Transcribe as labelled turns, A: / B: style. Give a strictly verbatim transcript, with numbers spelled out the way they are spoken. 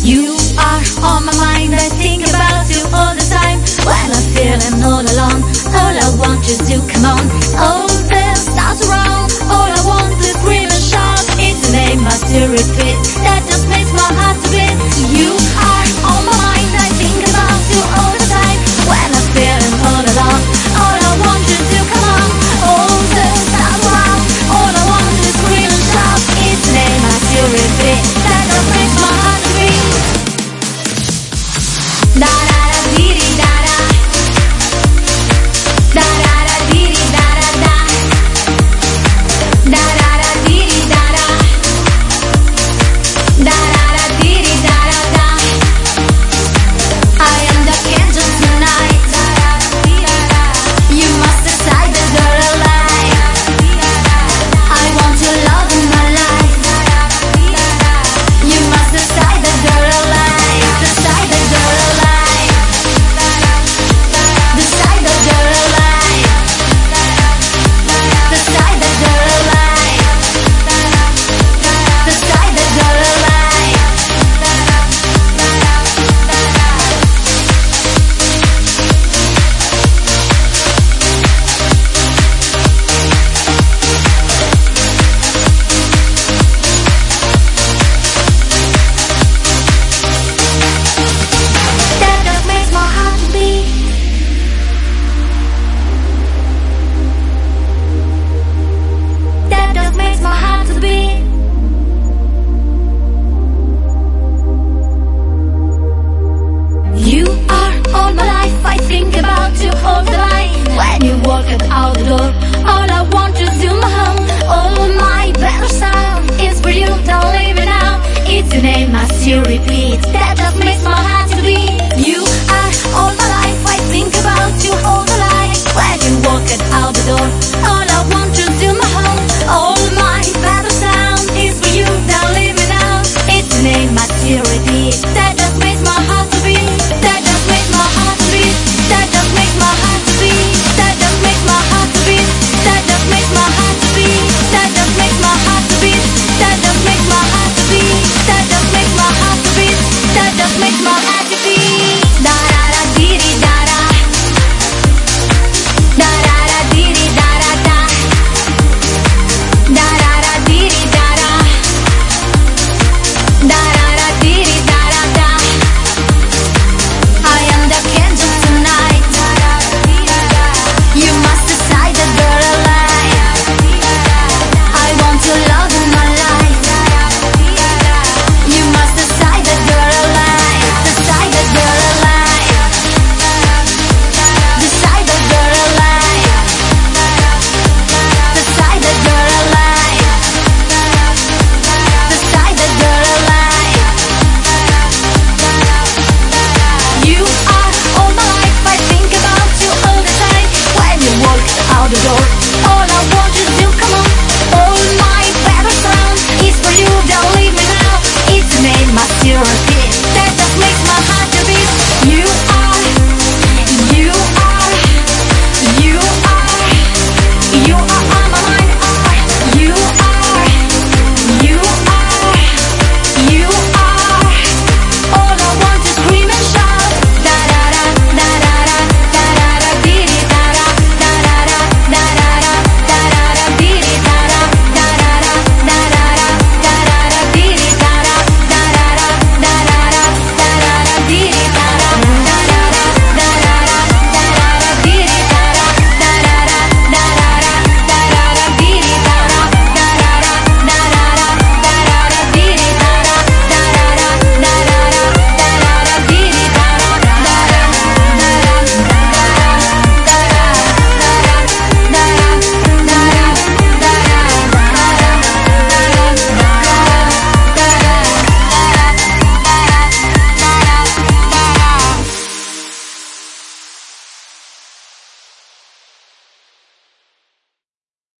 A: You are on my mind, I think about you all the time. When I'm feeling all alone, all I want is you, come on. All the stars around, all I want is scream and shout. It's the name I still repeat, that just makes my heart to beat. You are on my mind, I think about you all the time. When I'm feeling all alone, all I want is you, come on. All the stars around, all I want is scream and shout. It's the name I still repeat, that just makes my heart to beat. Da da da dee dee da da, da da da dee dee da da da, da da da dee dee da da, da da da dee dee da da da. I am the angel tonight. You must decide the girl alive. I want your love in my life. You must decide the girl alive. Decide the girl alive. Decide the girl alive. Decide the girl alive. Decide the girl alive. That just makes my heart to beat. That just makes my heart to beat. You are all my life, I think about you all the time. When you walk out the door, all I want is you, my home. All my better sound is for you, don't leave it now. It's your name I still repeat, that just makes my heart to beat. You are all my life, I think about you all the time. When you walk out the door, all